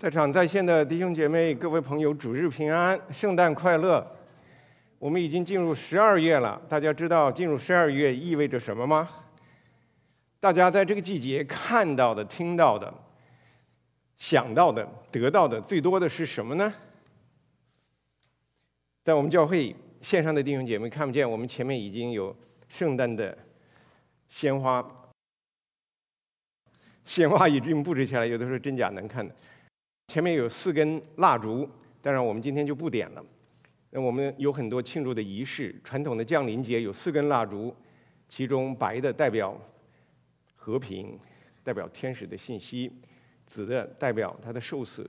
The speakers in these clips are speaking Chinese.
在场在线的弟兄姐妹、各位朋友，主日平安，圣诞快乐！我们已经进入12月了，大家知道进入12月意味着什么吗？大家在这个季节看到的、听到的、想到的、得到的最多的是什么呢？在我们教会线上的弟兄姐妹看不见，我们前面已经有圣诞的鲜花已经布置起来，有的时候真假难看的。前面有4根蜡烛，当然我们今天就不点了。那我们有很多庆祝的仪式，传统的降临节有4根蜡烛，其中白的代表和平，代表天使的信息；紫的代表他的受死。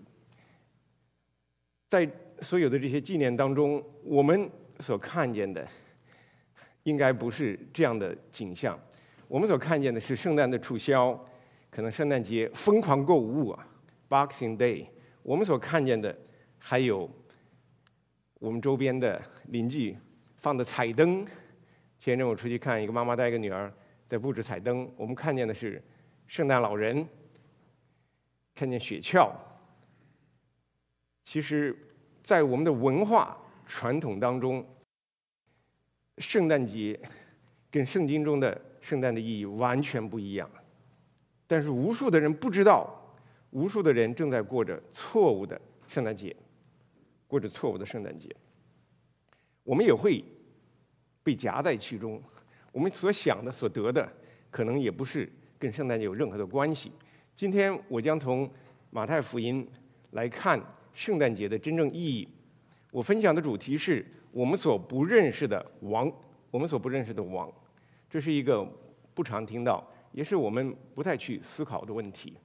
在所有的这些纪念当中，我们所看见的应该不是这样的景象。我们所看见的是圣诞的促销，可能圣诞节疯狂购物啊 ，Boxing Day。我们所看见的还有我们周边的邻居放的彩灯。前阵我出去看，一个妈妈带一个女儿在布置彩灯，我们看见的是圣诞老人，看见雪橇。其实，在我们的文化传统当中，圣诞节跟圣经中的圣诞的意义完全不一样。但是无数的人不知道，无数的人正在过着错误的圣诞节，过着错误的圣诞节。我们也会被夹在其中，我们所想的、所得的，可能也不是跟圣诞节有任何的关系。今天我将从马太福音来看圣诞节的真正意义。我分享的主题是我们所不认识的王，我们所不认识的王。这是一个不常听到，也是我们不太去思考的问题。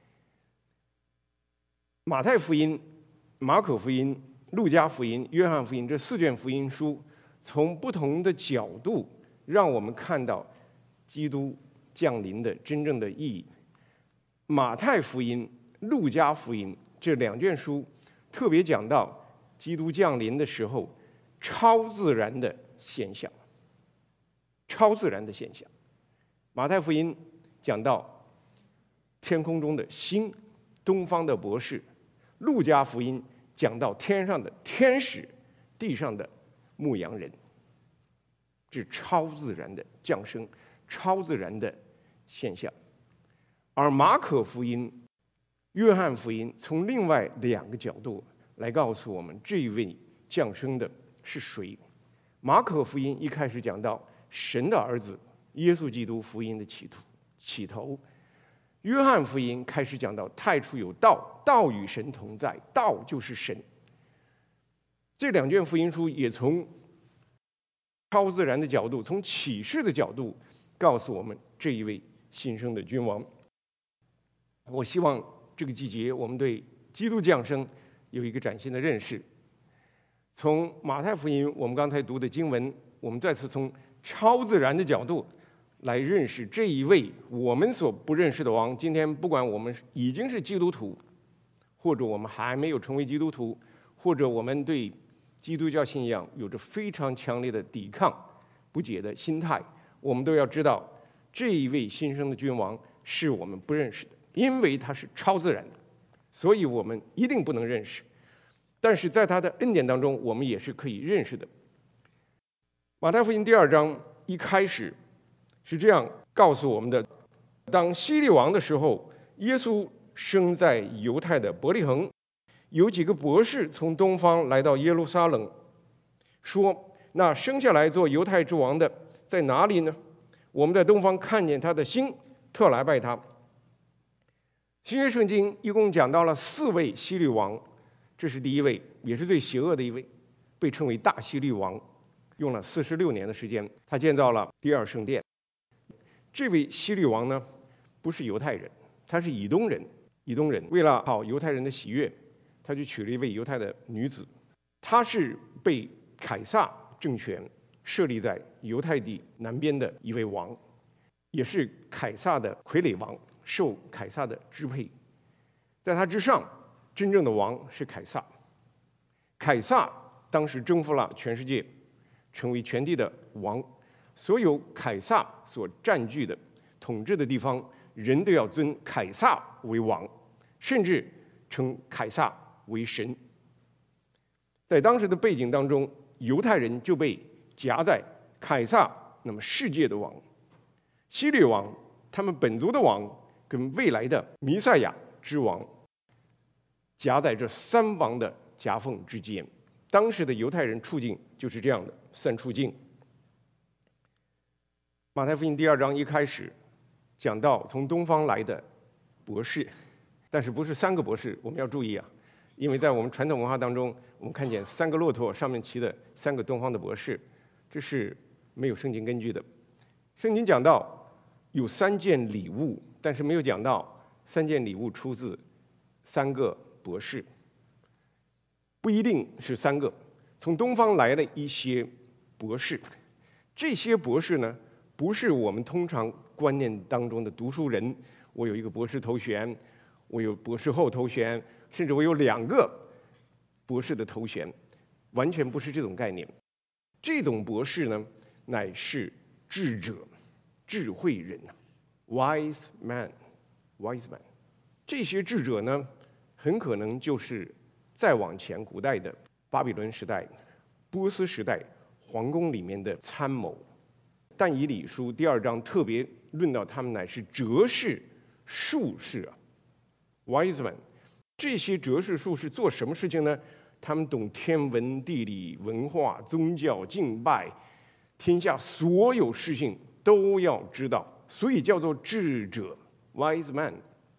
马太福音、马可福音、路加福音、约翰福音这4卷福音书，从不同的角度让我们看到基督降临的真正的意义。马太福音、路加福音这2卷书特别讲到基督降临的时候超自然的现象。超自然的现象。马太福音讲到天空中的星，东方的博士；路加福音讲到天上的天使，地上的牧羊人。这超自然的降生，超自然的现象。而马可福音、约翰福音从另外2个角度来告诉我们这一位降生的是谁。马可福音一开始讲到神的儿子耶稣基督福音的起头。约翰福音开始讲到太初有道，道与神同在，道就是神。这2卷福音书也从超自然的角度，从启示的角度告诉我们这一位新生的君王。我希望这个季节我们对基督降生有一个崭新的认识。从马太福音我们刚才读的经文，我们再次从超自然的角度来认识这一位我们所不认识的王。今天不管我们已经是基督徒，或者我们还没有成为基督徒，或者我们对基督教信仰有着非常强烈的抵抗、不解的心态，我们都要知道这一位新生的君王是我们不认识的，因为他是超自然的，所以我们一定不能认识。但是在他的恩典当中，我们也是可以认识的。马太福音第2章一开始是这样告诉我们的：当希律王的时候，耶稣生在犹太的伯利恒，有几个博士从东方来到耶路撒冷，说：那生下来做犹太之王的在哪里呢？我们在东方看见他的星，特来拜他。新约圣经一共讲到了4位希律王，这是第1位，也是最邪恶的一位，被称为大希律王，用了46年的时间，他建造了第2圣殿。这位希律王呢，不是犹太人，他是以东人。以东人为了讨犹太人的喜悦，他就娶了一位犹太的女子。他是被凯撒政权设立在犹太地南边的一位王，也是凯撒的傀儡王，受凯撒的支配。在他之上，真正的王是凯撒。凯撒当时征服了全世界，成为全地的王。所有凯撒所占据的统治的地方，人都要尊凯撒为王，甚至称凯撒为神。在当时的背景当中，犹太人就被夹在凯撒那么世界的王、希律王、他们本族的王跟未来的弥赛亚之王夹在这三王的夹缝之间。当时的犹太人处境就是这样的三处境。马太福音第2章一开始讲到从东方来的博士，但是不是3个博士，我们要注意啊，因为在我们传统文化当中，我们看见3个骆驼上面骑的3个东方的博士，这是没有圣经根据的。圣经讲到有3件礼物，但是没有讲到3件礼物出自3个博士，不一定是3个。从东方来了一些博士，这些博士呢，不是我们通常观念当中的读书人，我有一个博士头衔，我有博士后头衔，甚至我有2个博士的头衔，完全不是这种概念。这种博士呢，乃是智者、智慧人 ，wise man。这些智者呢，很可能就是再往前古代的巴比伦时代、波斯时代皇宫里面的参谋。但以理书第2章特别论到他们乃是哲士、术士啊 ，wise man。这些哲士、术士做什么事情呢？他们懂天文、地理、文化、宗教、敬拜，天下所有事情都要知道，所以叫做智者 （wise man）。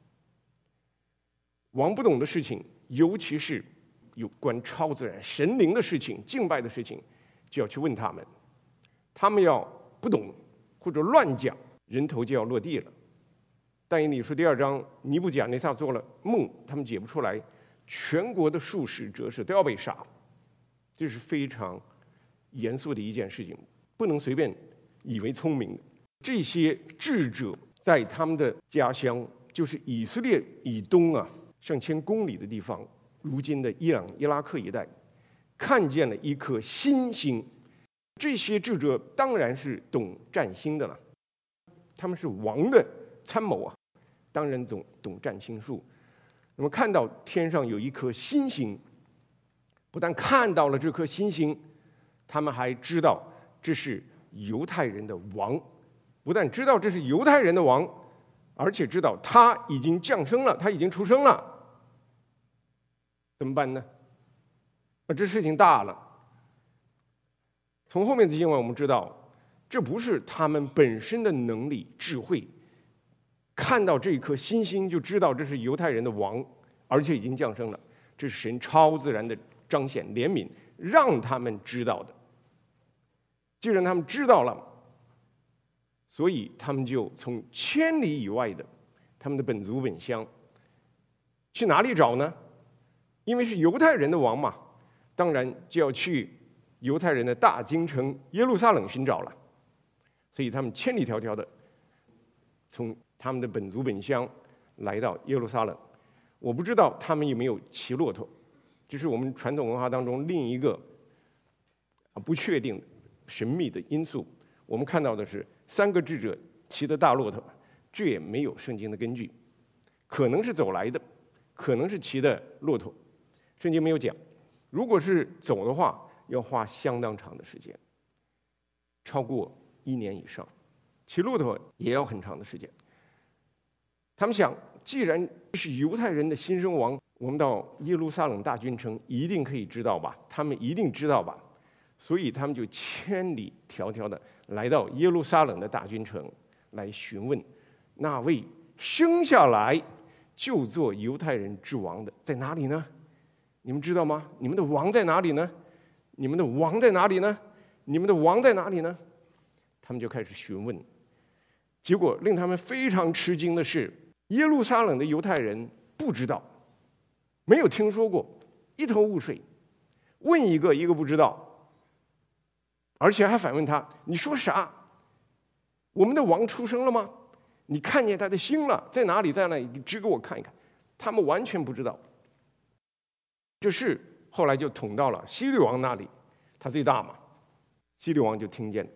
王不懂的事情，尤其是有关超自然、神灵的事情、敬拜的事情，就要去问他们。他们要不懂或者乱讲，人头就要落地了。但以理书第2章，尼布甲尼撒做了梦，他们解不出来，全国的术士、哲士都要被杀，这是非常严肃的一件事情，不能随便以为聪明。这些智者在他们的家乡，就是以色列以东啊上千公里的地方，如今的伊朗、伊拉克一带，看见了一颗新星。这些智者当然是懂占星的了，他们是王的参谋啊，当然懂占星术。那么看到天上有一颗新星，不但看到了这颗新星，他们还知道这是犹太人的王。不但知道这是犹太人的王，而且知道他已经降生了，他已经出生了。怎么办呢？这事情大了。从后面的经文我们知道，这不是他们本身的能力、智慧，看到这一颗新星就知道这是犹太人的王，而且已经降生了。这是神超自然的彰显怜悯，让他们知道的。既然他们知道了，所以他们就从千里以外的他们的本族本乡去哪里找呢？因为是犹太人的王嘛，当然就要去犹太人的大京城耶路撒冷寻找了。所以他们千里迢迢的从他们的本族本乡来到耶路撒冷。我不知道他们有没有骑骆驼，这是我们传统文化当中另一个不确定的神秘的因素。我们看到的是3个智者骑的大骆驼，这也没有圣经的根据，可能是走来的，可能是骑的骆驼，圣经没有讲。如果是走的话，要花相当长的时间，超过1年以上。骑骆驼也要很长的时间。他们想，既然是犹太人的新生王，我们到耶路撒冷大军城一定可以知道吧？他们一定知道吧？所以他们就千里迢迢的来到耶路撒冷的大军城来询问那位生下来就做犹太人之王的在哪里呢？你们知道吗？你们的王在哪里呢？你们的王在哪里呢？你们的王在哪里呢？他们就开始询问。结果令他们非常吃惊的是，耶路撒冷的犹太人不知道，没有听说过，一头雾水，问一个一个不知道，而且还反问他：你说啥？我们的王出生了吗？你看见他的星了，在哪里？在哪里？你指给我看一看。他们完全不知道。这事后来就捅到了希律王那里，他最大嘛，希律王就听见了。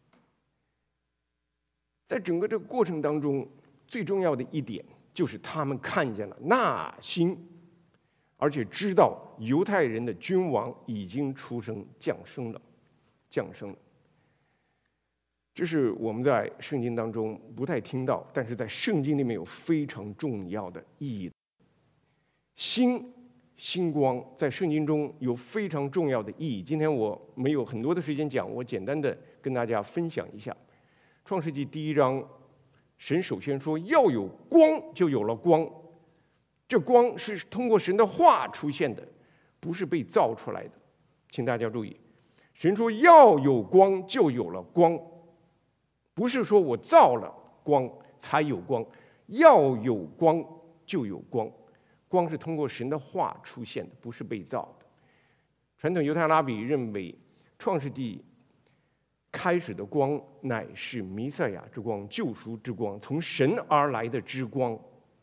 在整个这个过程当中，最重要的一点就是他们看见了那星， 而且知道犹太人的君王已经出生降生了。这是我们在圣经当中不太听到，但是在圣经里面有非常重要的意义。星光在圣经中有非常重要的意义。今天我没有很多的时间讲，我简单的跟大家分享一下。创世纪1章，神首先说要有光，就有了光。这光是通过神的话出现的，不是被造出来的。请大家注意，神说要有光，就有了光，不是说我造了光才有光，要有光就有光。光是通过神的话出现的，不是被造的。传统犹太拉比认为，创世纪开始的光乃是弥赛亚之光，救赎之光，从神而来的之光。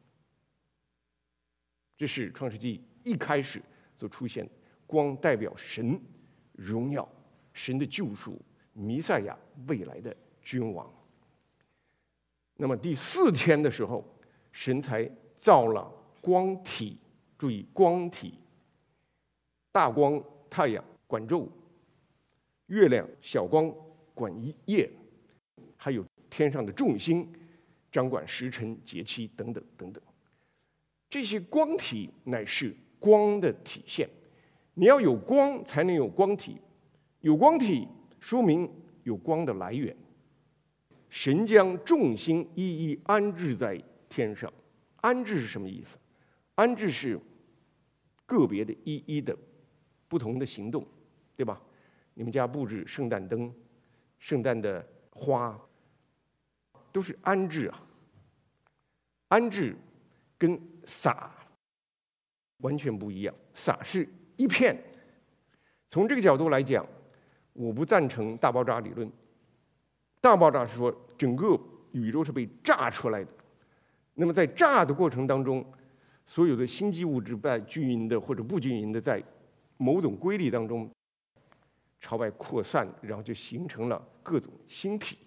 这是创世纪一开始所出现的光，代表神荣耀、神的救赎、弥赛亚未来的君王。那么第4天的时候，神才造了光体。注意，光体，大光太阳管昼，月亮小光管夜，还有天上的众星掌管时辰节气等等等等。这些光体乃是光的体现。你要有光才能有光体，有光体说明有光的来源。神将众星一一安置在天上。安置是什么意思？安置是个别的一一的不同的行动，对吧？你们家布置圣诞灯、圣诞的花，都是安置啊。安置跟撒完全不一样，撒是一片。从这个角度来讲，我不赞成大爆炸理论。大爆炸是说整个宇宙是被炸出来的，那么在炸的过程当中，所有的星际物质在均匀的或者不均匀的在某种规律当中朝外扩散，然后就形成了各种星体。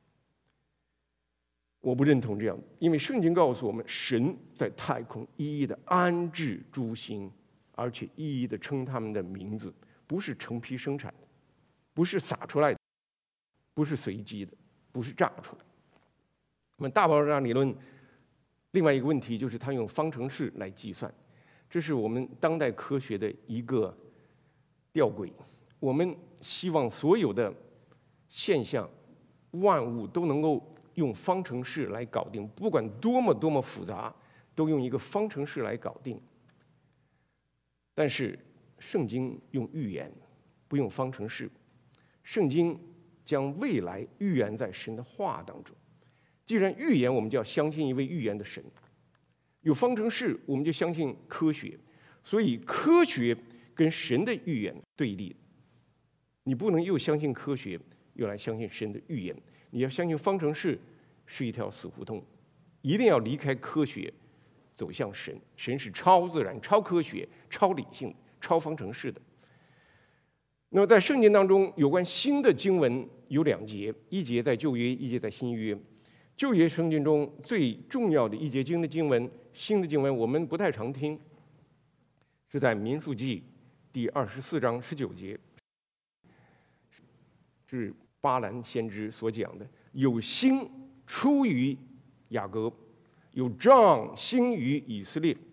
我不认同这样，因为圣经告诉我们，神在太空一一的安置诸星，而且一一的称他们的名字，不是成批生产的，不是撒出来的，不是随机的，不是炸出来的。那么大爆炸理论另外一个问题就是它用方程式来计算，这是我们当代科学的一个吊诡。我们希望所有的现象、万物都能够用方程式来搞定，不管多么复杂，都用一个方程式来搞定。但是圣经用预言，不用方程式。圣经将未来预言在神的话当中。既然预言，我们就要相信一位预言的神。有方程式，我们就相信科学。所以科学跟神的预言对立，你不能又相信科学，又来相信神的预言。你要相信方程式是一条死胡同，一定要离开科学，走向神。神是超自然、超科学、超理性、超方程式的。那么在圣经当中，有关星的经文有2节，一节在旧约，一节在新约。旧约圣经中最重要的一节经的经文，星的经文我们不太常听，是在民数记第24章19节，是巴兰先知所讲的，有星出于雅各，有杖兴于以色列。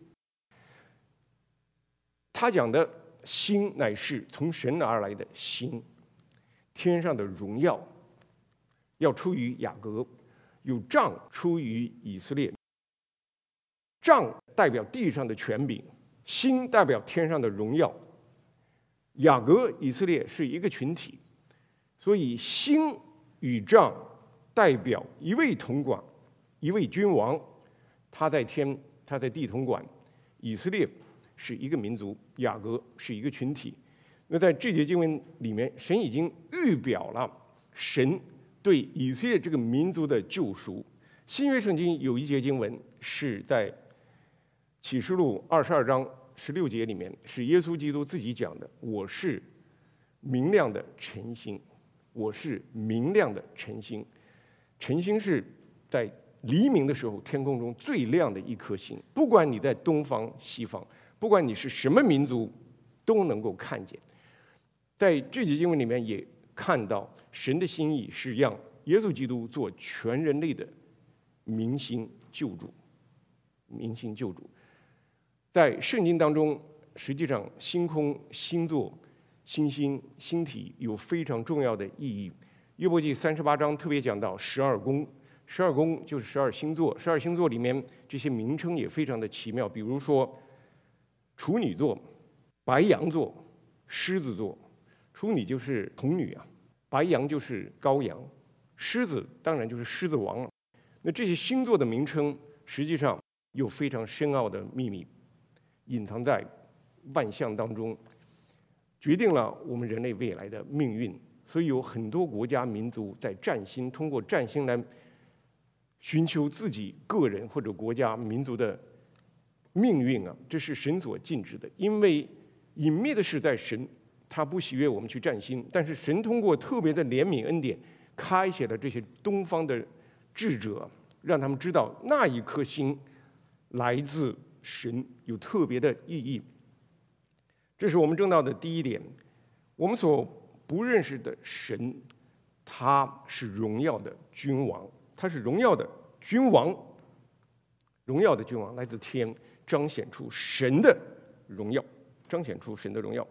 他讲的星乃是从神而来的星，天上的荣耀要出于雅各，有杖出于以色列。杖代表地上的权柄，星代表天上的荣耀。雅各以色列是一个群体，所以星与杖代表一位统管，一位君王，他在天，他在地统管。以色列是一个民族，雅各是一个群体。那在这节经文里面，神已经预表了神对以色列这个民族的救赎。新约圣经有一节经文是在启示录22章16节里面，是耶稣基督自己讲的：“我是明亮的晨星，我是明亮的晨星。”晨星是在黎明的时候天空中最亮的一颗星，不管你在东方西方， 不管你是什么民族，都能够看见。在这节经文里面也看到，神的心意是让耶稣基督做全人类的明星救主。明星救主，在圣经当中，实际上星空、星座、星星、星体有非常重要的意义。约伯记38章特别讲到12宫，12宫就是12星座，12星座里面这些名称也非常的奇妙，比如说处女座、白羊座、狮子座。处女就是童女啊，白羊就是羔羊，狮子当然就是狮子王了。那这些星座的名称实际上有非常深奥的秘密，隐藏在万象当中，决定了我们人类未来的命运。所以有很多国家民族在占星，通过占星来寻求自己个人或者国家民族的命运啊，这是神所禁止的。因为隐秘的事在神，他不喜悦我们去占星，但是神通过特别的怜悯恩典，开启了这些东方的智者，让他们知道那一颗星来自神，有特别的意义。这是我们证道的第一点。我们所不认识的神，他是荣耀的君王，他是荣耀的君王，荣耀的君王来自天，彰显出神的荣耀，彰显出神的荣耀。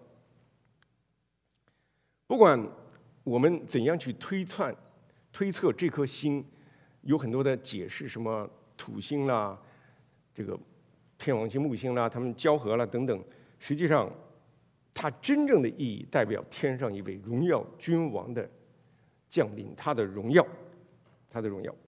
不管我们怎样去推测这颗星，有很多的解释，什么土星啦，这个天王星、木星啦，它们交合了等等。实际上，它真正的意义代表天上一位荣耀君王的降临，他的荣耀，他的荣耀。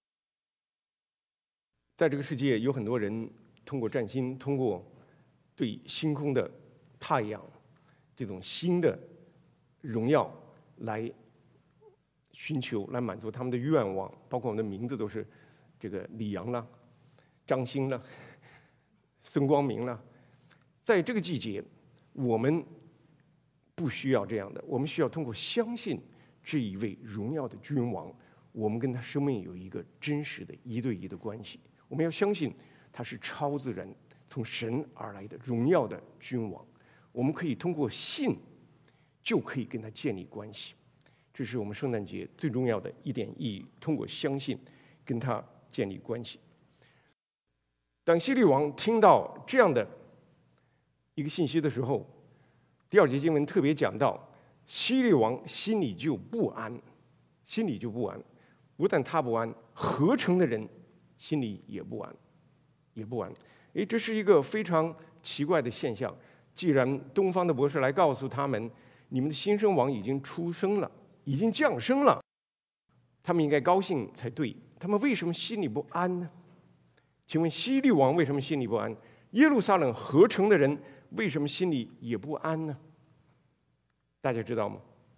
在这个世界，有很多人通过占星，通过对星空的太阳这种星的荣耀来寻求，来满足他们的愿望。包括我们的名字都是这个李阳啦、张星啦、孙光明啦。在这个季节，我们不需要这样的，我们需要通过相信这一位荣耀的君王，我们跟他生命有一个真实的一对一的关系。我们要相信他是超自然从神而来的荣耀的君王，我们可以通过信就可以跟他建立关系。这是我们圣诞节最重要的一点意义，通过相信跟他建立关系。当希律王听到这样的一个信息的时候，第二节经文特别讲到，希律王心里就不安，心里就不安。不但他不安，合城的人心里也不安，也不安。这是一个非常奇怪的现象。既然东方的博士来告诉他们，你们的新生王已经出生了，已经降生了，他们应该高兴才对。他们为什么心里不安呢？请问希律王为什么心里不安？耶路撒冷合城的人为什么心里也不安呢？大家知道吗？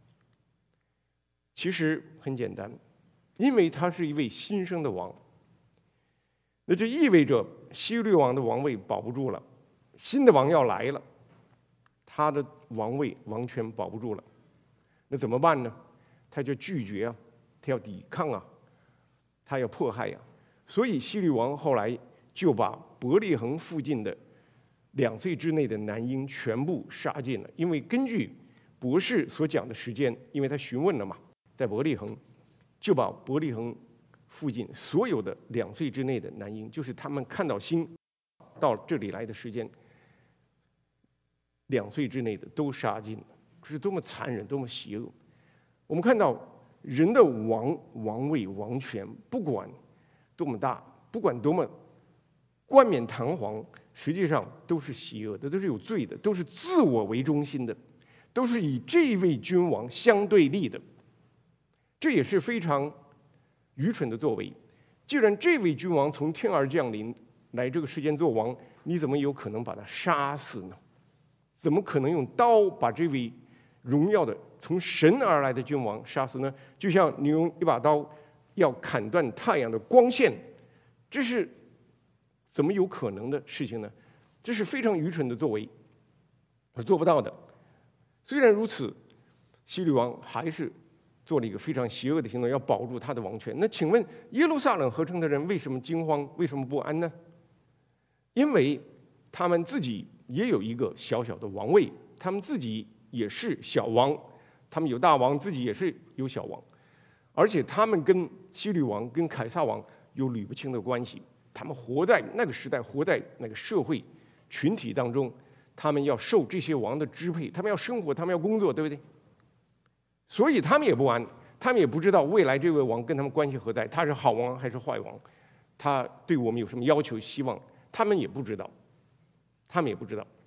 其实很简单，因为他是一位新生的王，那就意味着希律王的王位保不住了，新的王要来了，他的王位王权保不住了，那怎么办呢？他就拒绝啊，他要抵抗啊，他要迫害啊。所以希律王后来就把伯利恒附近的2岁之内的男婴全部杀尽了。因为根据博士所讲的时间，因为他询问了嘛，在伯利恒，就把伯利恒附近所有的2岁之内的男婴，就是他们看到星到这里来的时间，2岁之内的都杀尽了。这是多么残忍，多么邪恶！我们看到人的王位、王权，不管多么大，不管多么冠冕堂皇，实际上都是邪恶的，都是有罪的，都是自我为中心的，都是与这位君王相对立的。这也是非常愚蠢的作为。既然这位君王从天而降临来这个世间做王，你怎么有可能把他杀死呢？怎么可能用刀把这位荣耀的从神而来的君王杀死呢？就像你用一把刀要砍断太阳的光线，这是怎么有可能的事情呢？这是非常愚蠢的作为，是做不到的。虽然如此，希律王还是做了一个非常邪恶的行动，要保住他的王权。那请问耶路撒冷合城的人为什么惊慌，为什么不安呢？因为他们自己也有一个小小的王位，他们自己也是小王，他们有大王，自己也是有小王，而且他们跟希律王、跟凯撒王有捋不清的关系。他们活在那个时代，活在那个社会群体当中，他们要受这些王的支配，他们要生活，他们要工作，对不对？所以他们也不安，他们也不知道未来这位王跟他们关系何在，他是好王还是坏王，他对我们有什么要求、希望，他们也不知道，他们也不知道。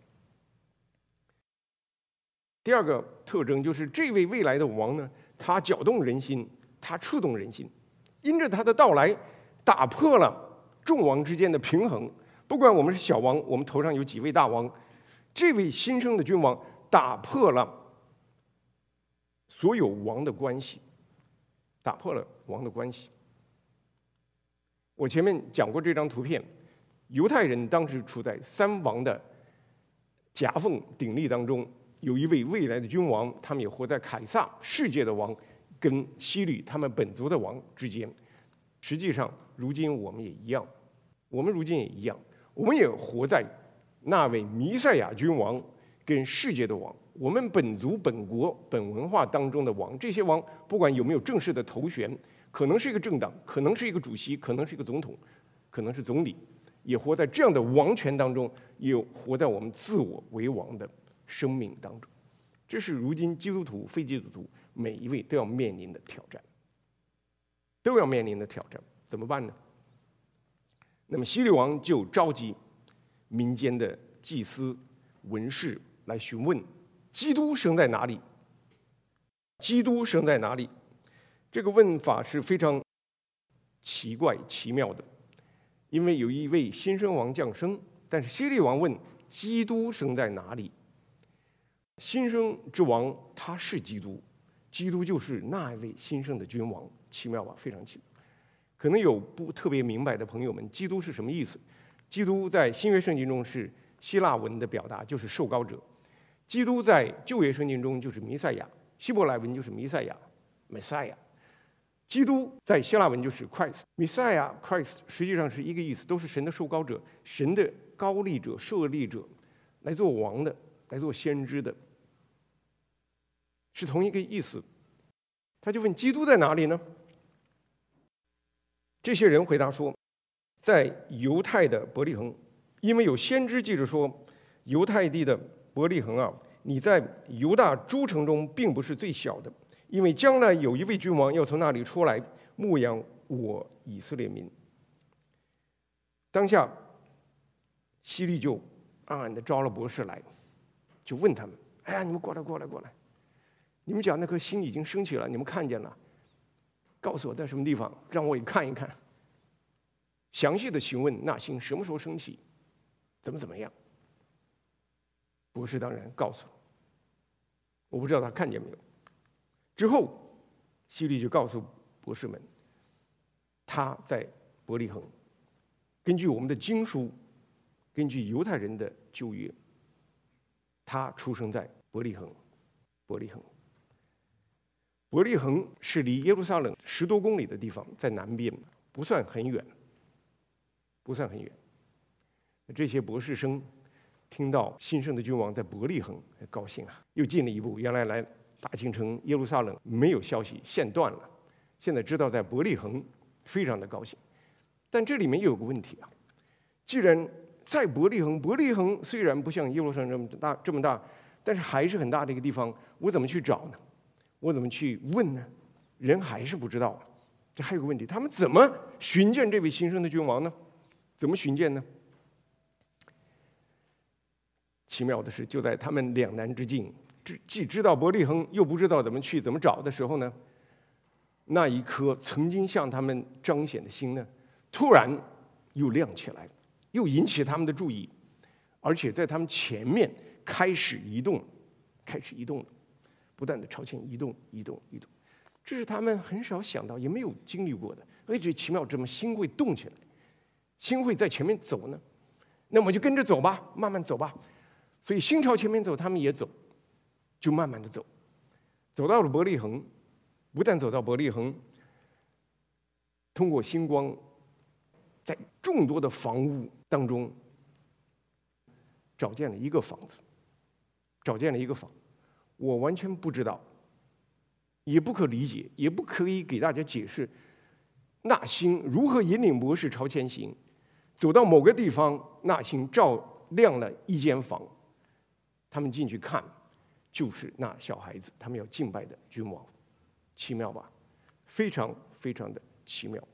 第二个特征就是这位未来的王呢，他搅动人心，他触动人心，因着他的到来，打破了众王之间的平衡。不管我们是小王，我们头上有几位大王，这位新生的君王打破了所有王的关系，打破了王的关系。我前面讲过这张图片，犹太人当时处在三王的夹缝鼎立当中，有一位未来的君王，他们也活在凯撒世界的王跟希律他们本族的王之间。实际上，如今我们也一样，我们如今也一样，我们也活在那位弥赛亚君王跟世界的王，我们本族、本国、本文化当中的王。这些王不管有没有正式的头衔，可能是一个政党，可能是一个主席，可能是一个总统，可能是总理，也活在这样的王权当中，也活在我们自我为王的生命当中。这是如今基督徒、非基督徒每一位都要面临的挑战，都要面临的挑战。怎么办呢？那么希律王就召集民间的祭司、文士来询问基督生在哪里？基督生在哪里？这个问法是非常奇怪奇妙的，因为有一位新生王降生，但是希律王问基督生在哪里？新生之王他是基督，基督就是那一位新生的君王，奇妙吧？非常奇妙。可能有不特别明白的朋友们，基督是什么意思？基督在新约圣经中是希腊文的表达，就是受膏者；基督在旧约圣经中就是弥赛亚，希伯来文就是弥赛亚 （Messiah）。基督在希腊文就是 Christ，Messiah、Christ 实际上是一个意思，都是神的受膏者，神的膏立者、设立者，来做王的，来做先知的，是同一个意思。他就问基督在哪里呢？这些人回答说，在犹太的伯利恒，因为有先知记着说，犹太地的伯利恒啊，你在犹大诸城中并不是最小的，因为将来有一位君王要从那里出来牧养我以色列民。当下希律就暗暗地招了博士来，就问他们：哎呀，你们过来，你们讲那颗星已经升起了，你们看见了，告诉我在什么地方，让我也看一看。详细的询问那星什么时候升起，怎么样。博士当然告诉了，我不知道他看见没有。之后希律就告诉博士们，他在伯利恒，根据我们的经书，根据犹太人的旧约，他出生在伯利恒。伯利恒是离耶路撒冷10多公里的地方，在南边，不算很远。这些博士生听到新生的君王在伯利恒，高兴啊，又进了一步。原来来大京城耶路撒冷没有消息，线断了，现在知道在伯利恒，非常的高兴。但这里面又有个问题啊，既然在伯利恒虽然不像耶路撒冷这么大，但是还是很大的一个地方，我怎么去找呢？我怎么去问呢？人还是不知道。这还有个问题，他们怎么寻见这位新生的君王呢？怎么寻见呢？奇妙的是，就在他们两难之境，既知道伯利恒，又不知道怎么去怎么找的时候呢，那一颗曾经向他们彰显的星呢，突然又亮起来，又引起他们的注意，而且在他们前面开始移动了，不断的朝前移动。这是他们很少想到，也没有经历过的。而且奇妙，怎么星会动起来？星会在前面走呢？那我们就跟着走吧，慢慢走吧。所以星朝前面走，他们也走，就慢慢的走，走到了伯利恒。不但走到伯利恒，通过星光，在众多的房屋当中， 找建了一个房子，找建了一个房，我完全不知道，也不可理解，也不可以给大家解释那星如何引领博士朝前行。走到某个地方，那星照亮了一间房，他们进去看，就是那小孩子他们要敬拜的君王。奇妙吧？非常非常的奇妙。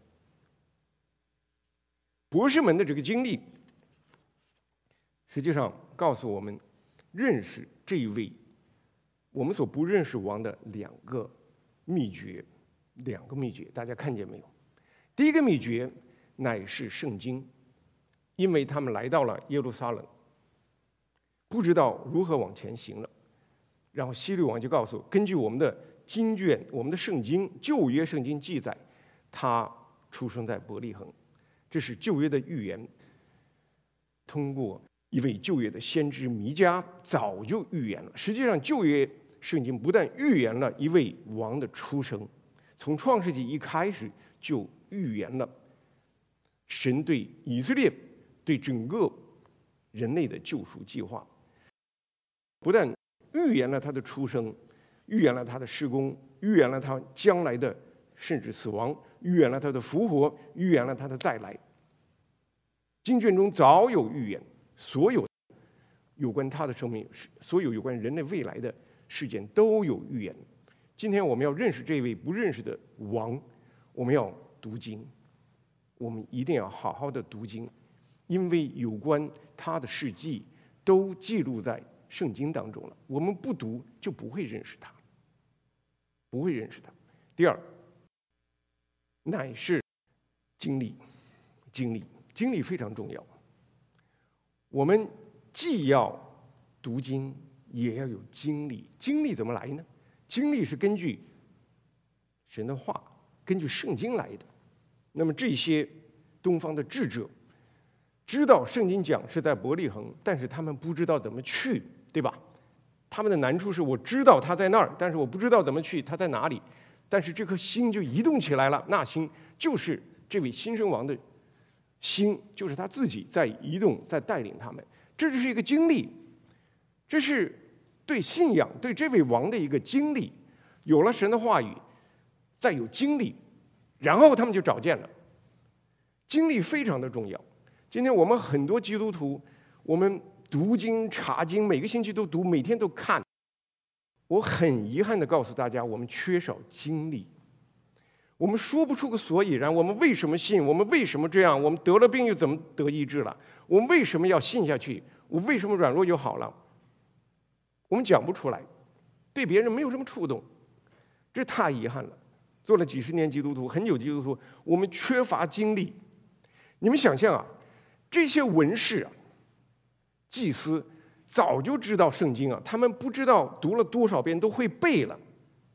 博士们的这个经历，实际上告诉我们，认识这一位我们所不认识王的两个秘诀，大家看见没有？第一个秘诀乃是圣经，因为他们来到了耶路撒冷，不知道如何往前行了。然后希律王就告诉，根据我们的经卷，我们的圣经，旧约圣经记载，他出生在伯利恒，这是旧约的预言，通过一位旧约的先知弥迦早就预言了。实际上，旧约圣经不但预言了一位王的出生，从创世纪一开始就预言了神对以色列、对整个人类的救赎计划。不但预言了他的出生，预言了他的施工，预言了他将来的甚至死亡，预言了他的复活，预言了他的再来。经卷中早有预言，所有有关他的生命，所有有关人类未来的事件都有预言。今天我们要认识这位不认识的王，我们要读经，我们一定要好好的读经，因为有关他的事迹都记录在圣经当中了。我们不读就不会认识他，不会认识他。第二，乃是经历非常重要。我们既要读经，也要有经历。经历怎么来呢？经历是根据神的话，根据圣经来的。那么这些东方的智者知道圣经讲是在伯利恒，但是他们不知道怎么去，对吧？他们的难处是我知道他在那儿，但是我不知道怎么去，他在哪里。但是这颗心就移动起来了，那心就是这位新生王的心，就是他自己在移动，在带领他们。这就是一个经历，这是对信仰、对这位王的一个经历。有了神的话语，再有经历，然后他们就找见了。经历非常的重要。今天我们很多基督徒，我们读经查经，每个星期都读，每天都看。我很遗憾的告诉大家，我们缺少经历。我们说不出个所以然，我们为什么信？我们为什么这样？我们得了病又怎么得医治了？我们为什么要信下去？我为什么软弱就好了？我们讲不出来，对别人没有什么触动，这太遗憾了。做了几十年基督徒，很久基督徒，我们缺乏经历。你们想象啊，这些文士啊、祭司早就知道圣经啊，他们不知道读了多少遍都会背了，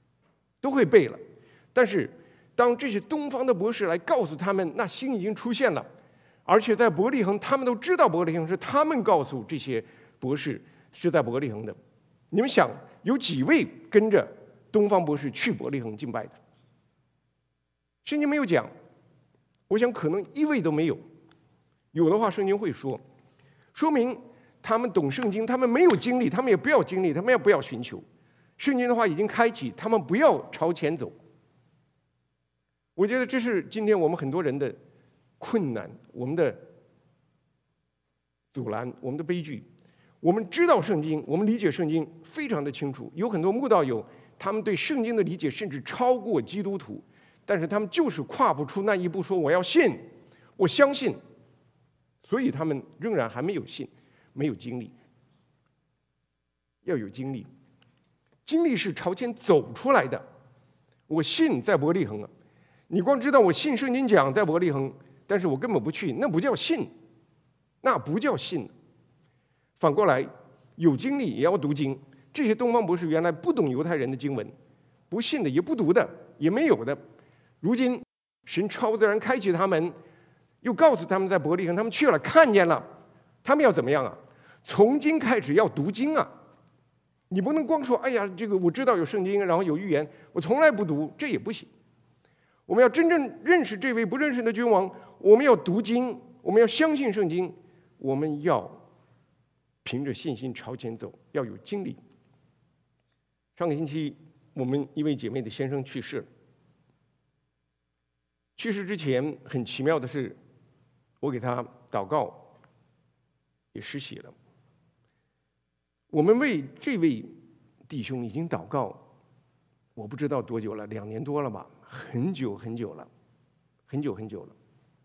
但是当这些东方的博士来告诉他们，那星已经出现了，而且在伯利恒，他们都知道伯利恒是他们告诉这些博士是在伯利恒的。你们想，有几位跟着东方博士去伯利恒敬拜的？圣经没有讲，我想可能一位都没有。有的话，圣经会说，说明他们懂圣经，他们没有经历，他们也不要经历，他们也不要寻求。圣经的话已经开启，他们不要朝前走。我觉得这是今天我们很多人的困难，我们的阻拦，我们的悲剧。我们知道圣经，我们理解圣经非常的清楚。有很多慕道友，他们对圣经的理解甚至超过基督徒，但是他们就是跨不出那一步，说我要信，我相信，所以他们仍然还没有信，没有经历。要有经历，经历是朝前走出来的。我信在伯利恒啊，你光知道我信圣经讲在伯利恒，但是我根本不去，那不叫信，那不叫信。反过来，有经历也要读经。这些东方博士原来不懂犹太人的经文，不信的也不读的也没有的，如今神超自然开启他们，又告诉他们在伯利恒，他们去了看见了，他们要怎么样啊？从今开始要读经啊！你不能光说哎呀，这个我知道有圣经，然后有预言，我从来不读，这也不行。我们要真正认识这位不认识的君王，我们要读经，我们要相信圣经，我们要凭着信心朝前走，要有精力。上个星期，我们一位姐妹的先生去世了。去世之前，很奇妙的是，我给他祷告，也施洗了。我们为这位弟兄已经祷告，我不知道多久了，2年多了吧，很久很久了，很久很久了。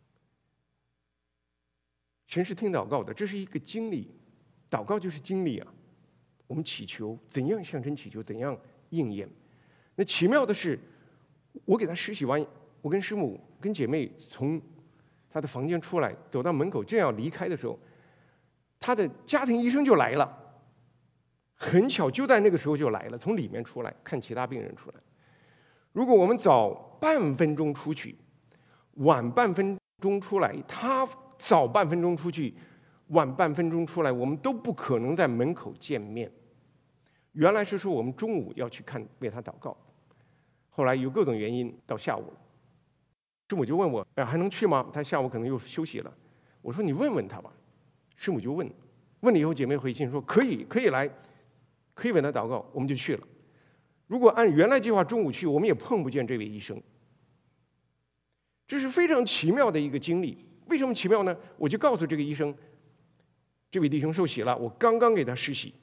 神是听祷告的，这是一个经历，祷告就是经历啊。我们祈求，怎样向神祈求，怎样应验。那奇妙的是，我给他施洗完，我跟师母、跟姐妹从他的房间出来，走到门口正要离开的时候，他的家庭医生就来了。很巧，就在那个时候就来了，从里面出来看其他病人出来。如果我们早半分钟出去，晚半分钟出来，他早半分钟出去，晚半分钟出来，我们都不可能在门口见面。原来是说我们中午要去为他祷告，后来有各种原因到下午了。师母就问我，还能去吗？他下午可能又休息了。我说你问问他吧。师母就问了以后，姐妹回信说可以来，可以为他祷告，我们就去了。如果按原来计划中午去，我们也碰不见这位医生。这是非常奇妙的一个经历。为什么奇妙呢？我就告诉这个医生，这位弟兄受洗了，我刚刚给他施洗。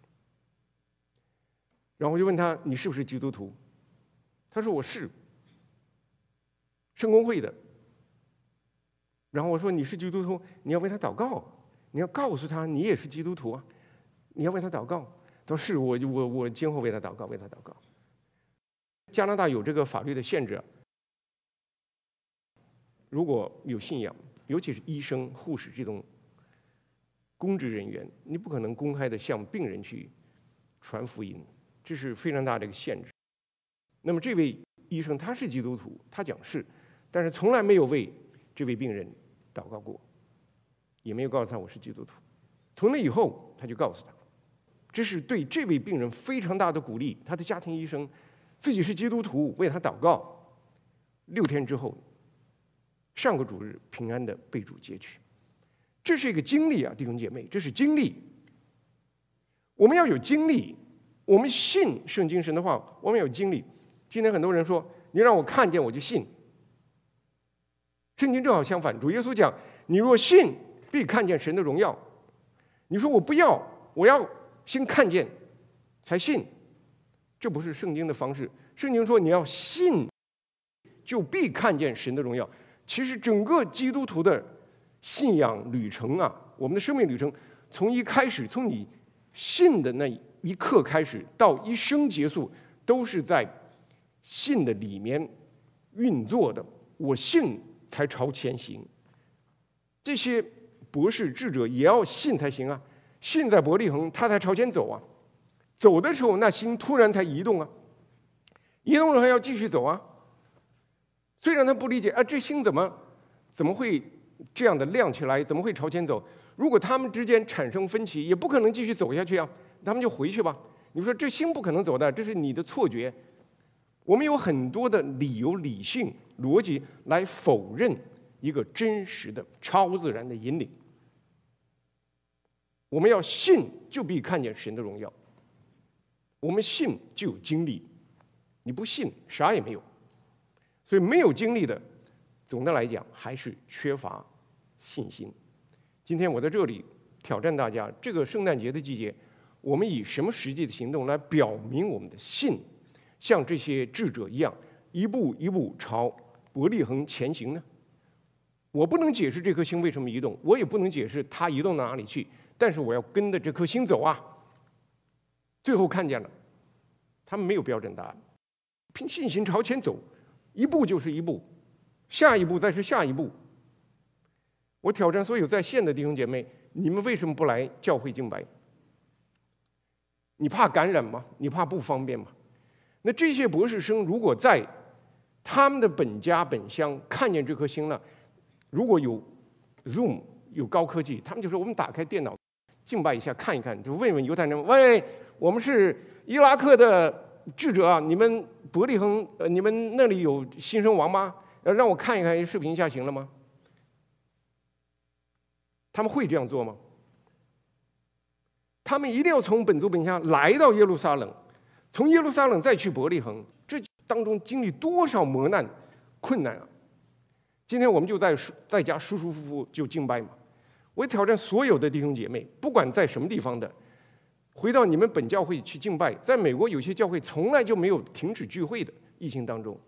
然后我就问他，你是不是基督徒？他说我是，圣公会的。然后我说你是基督徒，你要为他祷告，你要告诉他你也是基督徒啊，你要为他祷告。他说是，我今后为他祷告，为他祷告。加拿大有这个法律的限制，如果有信仰，尤其是医生、护士这种公职人员，你不可能公开的向病人去传福音，这是非常大的一个限制。那么这位医生他是基督徒，他讲是，但是从来没有为这位病人祷告过，也没有告诉他我是基督徒。从那以后，他就告诉他，这是对这位病人非常大的鼓励。他的家庭医生自己是基督徒，为他祷告。6天之后，上个主日平安的被主接去。这是一个经历啊，弟兄姐妹，这是经历。我们要有经历，我们信圣经神的话，我们有经历。今天很多人说，你让我看见我就信。圣经正好相反，主耶稣讲，你若信，必看见神的荣耀。你说我不要，我要先看见才信，这不是圣经的方式。圣经说你要信，就必看见神的荣耀。其实整个基督徒的信仰旅程啊，我们的生命旅程，从一开始，从你信的那一刻开始，到一生结束，都是在信的里面运作的。我信才朝前行。这些博士智者也要信才行啊，信在伯利恒，他才朝前走啊。走的时候，那心突然才移动啊，移动了还要继续走啊。虽然他不理解啊，这心怎么会这样的亮起来，怎么会朝前走？如果他们之间产生分歧，也不可能继续走下去啊，他们就回去吧。你说这心不可能走的，这是你的错觉。我们有很多的理由、理性、逻辑来否认一个真实的、超自然的引领。我们要信，就必看见神的荣耀。我们信就有经历，你不信啥也没有。所以没有经历的，总的来讲还是缺乏信心。今天我在这里挑战大家，这个圣诞节的季节，我们以什么实际的行动来表明我们的信，像这些智者一样，一步一步朝伯利恒前行呢？我不能解释这颗星为什么移动，我也不能解释它移动到哪里去，但是我要跟着这颗星走啊。最后看见了，他们没有标准答案，凭信心朝前走，一步就是一步，下一步再是下一步。我挑战所有在线的弟兄姐妹，你们为什么不来教会敬拜？你怕感染吗？你怕不方便吗？那这些博士生如果在他们的本家本乡看见这颗星了，如果有 Zoom 有高科技，他们就说我们打开电脑敬拜一下看一看，就问问犹太人，喂，我们是伊拉克的智者啊，你们伯利恒你们那里有新生王吗？让我看一看视频一下行了吗？他们会这样做吗？ 他们一定要从本族本乡来到耶路撒冷，从耶路撒冷再去伯利恒，这当中经历多少磨难、困难啊！今天我们就在家舒舒服服就敬拜嘛。我挑战所有的弟兄姐妹，不管在什么地方的，回到你们本教会去敬拜。在美国有些教会从来就没有停止聚会的，疫情当中，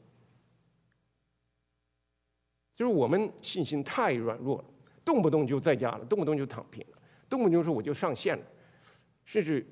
就是我们信心太软弱了，动不动就在家了，动不动就躺平了，动不动就说我就上线了，甚至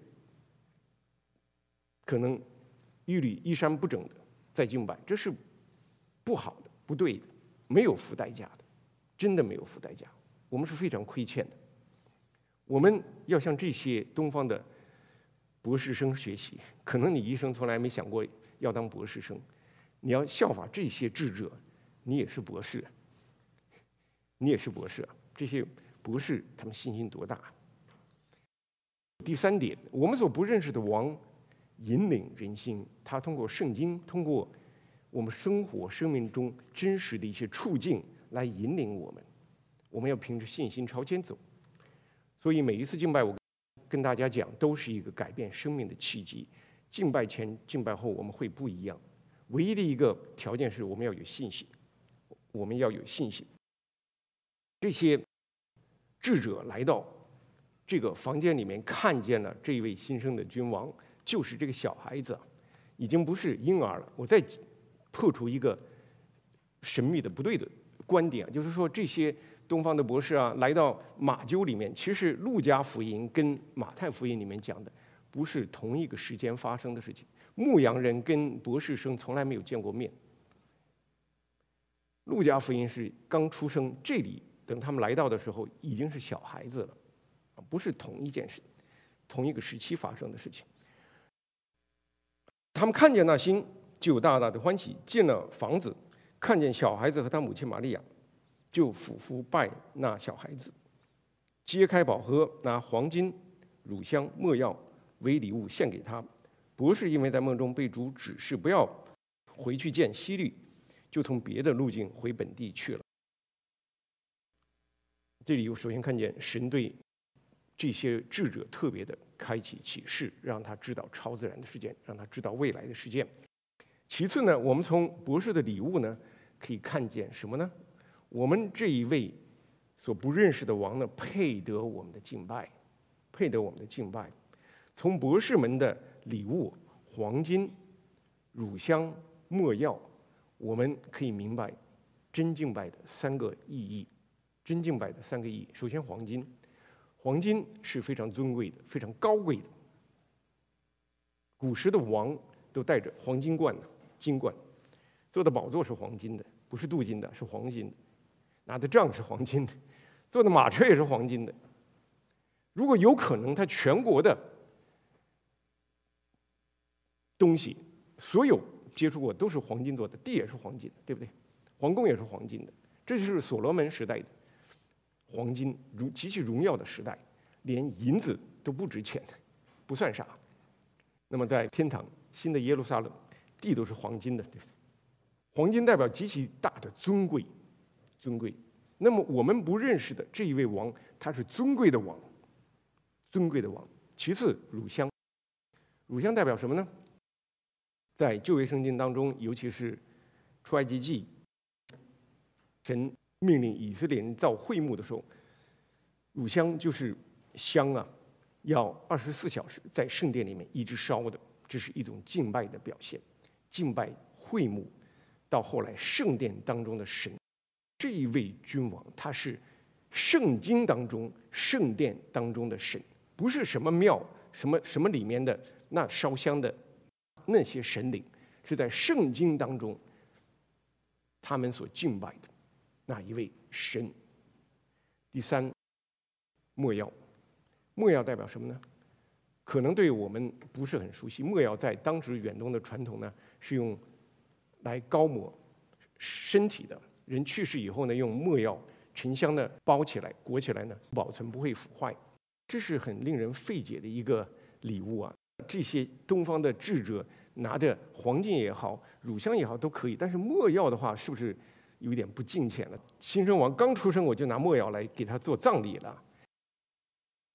可能衣衫不整的在敬拜，这是不好的、不对的，没有付代价的，真的没有付代价，我们是非常亏欠的。我们要向这些东方的博士生学习，可能你一生从来没想过要当博士生，你要效法这些智者，你也是博士，你也是博士啊！这些博士他们信心多大？第三点，我们所不认识的王引领人心，他通过圣经，通过我们生活生命中真实的一些处境来引领我们。我们要凭着信心朝前走。所以每一次敬拜，我跟大家讲，都是一个改变生命的契机。敬拜前、敬拜后我们会不一样，唯一的一个条件是我们要有信心，我们要有信心。这些智者来到这个房间里面，看见了这一位新生的君王，就是这个小孩子，已经不是婴儿了。我再破除一个神秘的不对的观点，就是说这些东方的博士啊，来到马厩里面，其实路加福音跟马太福音里面讲的不是同一个时间发生的事情。牧羊人跟博士生从来没有见过面。路加福音是刚出生，这里等他们来到的时候已经是小孩子了，不是同一件事，同一个时期发生的事情。他们看见那星，就有大大的欢喜，进了房子，看见小孩子和他母亲玛利亚，就俯伏拜那小孩子，揭开宝盒，拿黄金、乳香、没药为礼物献给他。博士因为在梦中被主指示不要回去见希律，就从别的路径回本地去了。这里我首先看见神对这些智者特别的开启启示，让他知道超自然的事件，让他知道未来的事件。其次呢，我们从博士的礼物呢，可以看见什么呢？我们这一位所不认识的王呢，配得我们的敬拜，配得我们的敬拜。从博士们的礼物，黄金、乳香、没药，我们可以明白真敬拜的三个意义。真敬拜的三个意义，首先黄金，黄金是非常尊贵的、非常高贵的。古时的王都带着黄金冠、金冠，坐的宝座是黄金的，不是镀金的，是黄金的；拿的杖是黄金的，坐的马车也是黄金的。如果有可能，他全国的东西，所有接触过都是黄金做的，地也是黄金的，对不对？皇宫也是黄金的，这就是所罗门时代的黄金极其荣耀的时代，连银子都不值钱，不算啥。那么在天堂新的耶路撒冷，地都是黄金的，对不对？黄金代表极其大的尊贵，尊贵。那么我们不认识的这一位王，他是尊贵的王，尊贵的王。其次，乳香，乳香代表什么呢？在旧约圣经当中，尤其是出埃及记，神命令以色列人造会幕的时候，乳香就是香啊，要24小时在圣殿里面一直烧的，这是一种敬拜的表现。敬拜会幕，到后来圣殿当中的神，这一位君王，他是圣经当中圣殿当中的神，不是什么庙什么里面的那烧香的那些神灵，是在圣经当中他们所敬拜的那一位神。第三，没药，没药代表什么呢？可能对我们不是很熟悉。没药在当时远东的传统呢，是用来膏抹身体的。人去世以后呢，用没药沉香的包起来、裹起来呢，保存不会腐坏。这是很令人费解的一个礼物啊！这些东方的智者拿着黄金也好、乳香也好都可以，但是没药的话，是不是有点不敬虔了？新生王刚出生，我就拿没药来给他做葬礼了。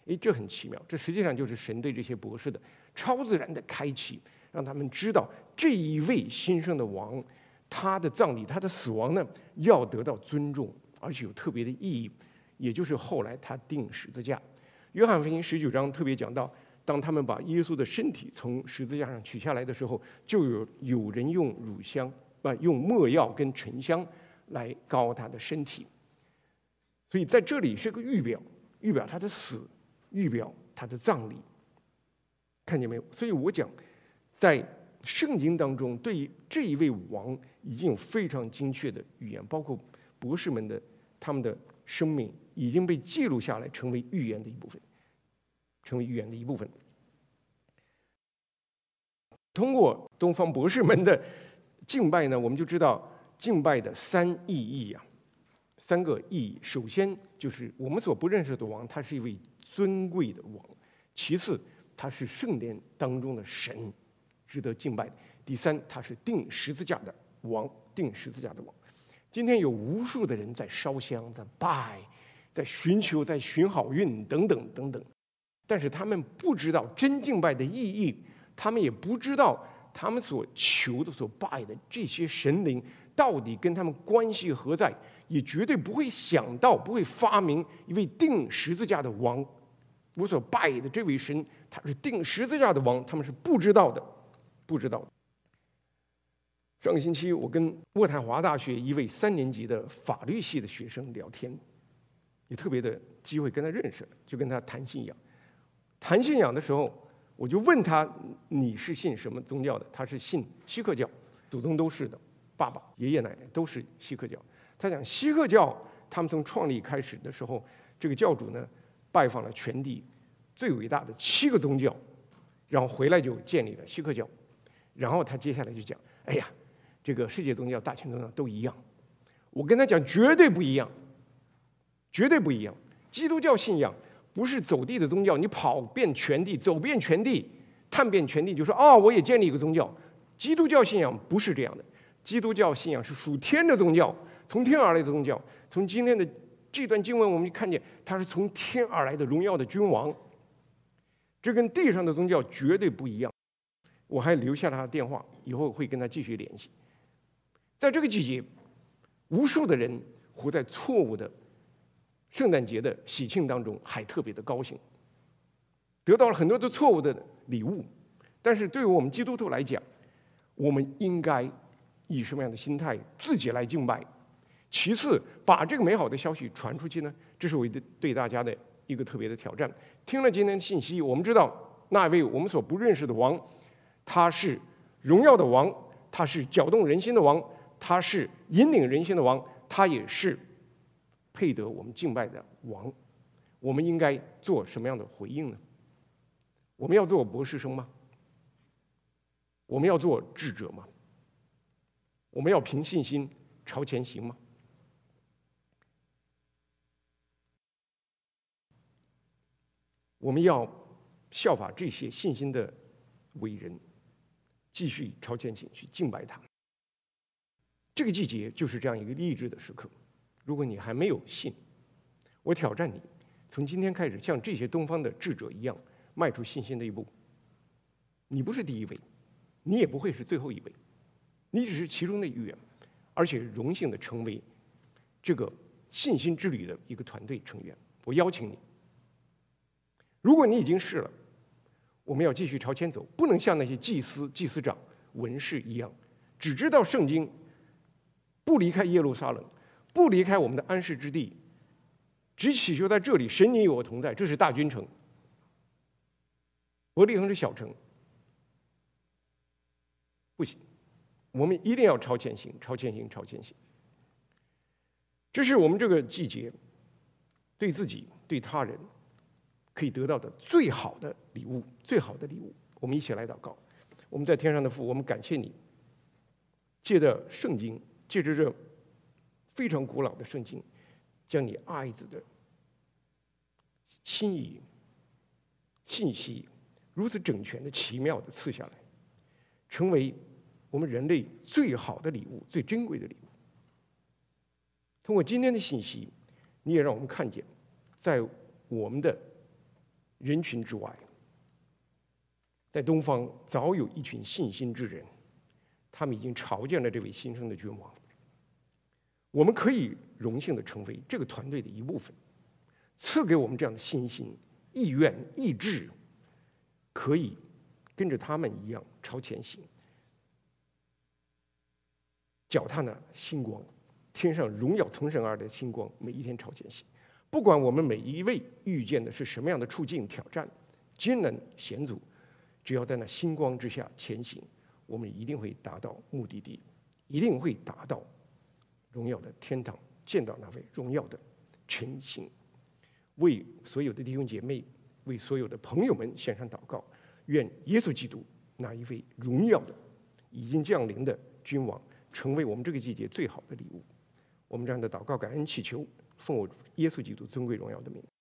这很奇妙，这实际上就是神对这些博士的超自然的开启，让他们知道这一位新生的王，他的葬礼、他的死亡呢，要得到尊重，而且有特别的意义，也就是后来他钉十字架。约翰福音19章特别讲到，当他们把耶稣的身体从十字架上取下来的时候，就有人用乳香用没药跟沉香来膏他的身体。所以在这里是个预表他的死，预表他的葬礼，看见没有？所以我讲，在圣经当中，对于这一位王已经有非常精确的预言，包括博士们的他们的生命已经被记录下来，成为预言的一部分，通过东方博士们的敬拜呢，我们就知道敬拜的3个意义。首先就是我们所不认识的王，他是一位尊贵的王；其次，他是圣殿当中的神，值得敬拜；第三，他是钉十字架的王。今天有无数的人在烧香、在拜、在寻求、在寻好运等等等等，但是他们不知道真敬拜的意义，他们也不知道他们所求的、所拜的这些神灵到底跟他们关系何在，也绝对不会想到、不会发明一位钉十字架的王。我所拜的这位神，他是钉十字架的王，他们是不知道的。上个星期，我跟渥太华大学一位3年级的法律系的学生聊天，也特别的机会跟他认识了，就跟他谈信仰。谈信仰的时候，我就问他：“你是信什么宗教的？”他是信锡克教，祖宗都是的，爸爸、爷爷奶奶都是锡克教。他讲锡克教，他们从创立开始的时候，这个教主呢，拜访了全地最伟大的7个宗教，然后回来就建立了锡克教。然后他接下来就讲：“哎呀，这个世界宗教、大千宗教都一样。”我跟他讲，绝对不一样，绝对不一样。基督教信仰不是走地的宗教，你跑遍全地、走遍全地、探遍全地，就说我也建立一个宗教。基督教信仰不是这样的，基督教信仰是属天的宗教，从天而来的宗教。从今天的这段经文，我们看见他是从天而来的荣耀的君王，这跟地上的宗教绝对不一样。我还留下了他的电话，以后会跟他继续联系。在这个季节，无数的人活在错误的圣诞节的喜庆当中，还特别的高兴，得到了很多的错误的礼物。但是对于我们基督徒来讲，我们应该以什么样的心态自己来敬拜？其次，把这个美好的消息传出去呢？这是我对大家的一个特别的挑战。听了今天的信息，我们知道那位我们所不认识的王，他是荣耀的王，他是搅动人心的王，他是引领人心的王，他也是配得我们敬拜的王。我们应该做什么样的回应呢？我们要做博士生吗？我们要做智者吗？我们要凭信心朝前行吗？我们要效法这些信心的伟人，继续朝前行，去敬拜他。这个季节就是这样一个励志的时刻。如果你还没有信，我挑战你，从今天开始像这些东方的智者一样，迈出信心的一步。你不是第一位，你也不会是最后一位，你只是其中的一员，而且荣幸的成为这个信心之旅的一个团队成员。我邀请你，如果你已经是了，我们要继续朝前走，不能像那些祭司长、文士一样，只知道圣经，不离开耶路撒冷，不离开我们的安息之地，只祈求在这里，神你与我同在，这是大军城。伯利恒是小城，不行，我们一定要朝前行，朝前行，朝前行。这是我们这个季节对自己、对他人可以得到的最好的礼物，最好的礼物。我们一起来祷告。我们在天上的父，我们感谢你，借着圣经，借着这非常古老的圣经，将你爱子的心意、信息如此整全的、奇妙的赐下来，成为我们人类最好的礼物、最珍贵的礼物。通过今天的信息，你也让我们看见，在我们的人群之外，在东方早有一群信心之人，他们已经朝见了这位新生的君王。我们可以荣幸地成为这个团队的一部分，赐给我们这样的信心、意愿、意志，可以跟着他们一样朝前行，脚踏那星光，天上荣耀从神而来的星光，每一天朝前行。不管我们每一位遇见的是什么样的处境、挑战、艰难险阻，只要在那星光之下前行，我们一定会达到目的地，一定会达到荣耀的天堂，见到那位荣耀的晨星。为所有的弟兄姐妹，为所有的朋友们献上祷告，愿耶稣基督那一位荣耀的已经降临的君王，成为我们这个季节最好的礼物。我们这样的祷告感恩祈求，奉我耶稣基督尊贵荣耀的名。